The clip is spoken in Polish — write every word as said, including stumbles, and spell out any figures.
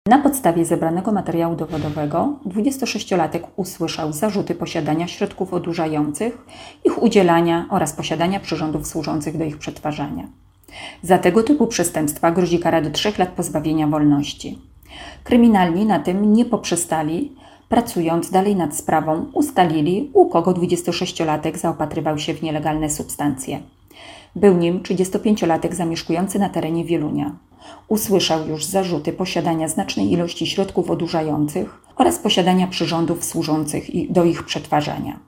Na podstawie zebranego materiału dowodowego dwudziestosześciolatek usłyszał zarzuty posiadania środków odurzających, ich udzielania oraz posiadania przyrządów służących do ich przetwarzania. Za tego typu przestępstwa grozi kara do trzech lat pozbawienia wolności. Kryminalni na tym nie poprzestali, pracując dalej nad sprawą, ustalili, u kogo dwudziestosześciolatek zaopatrywał się w nielegalne substancje. Był nim trzydziestopięciolatek zamieszkujący na terenie Wielunia. Usłyszał już zarzuty posiadania znacznej ilości środków odurzających oraz posiadania przyrządów służących do ich przetwarzania.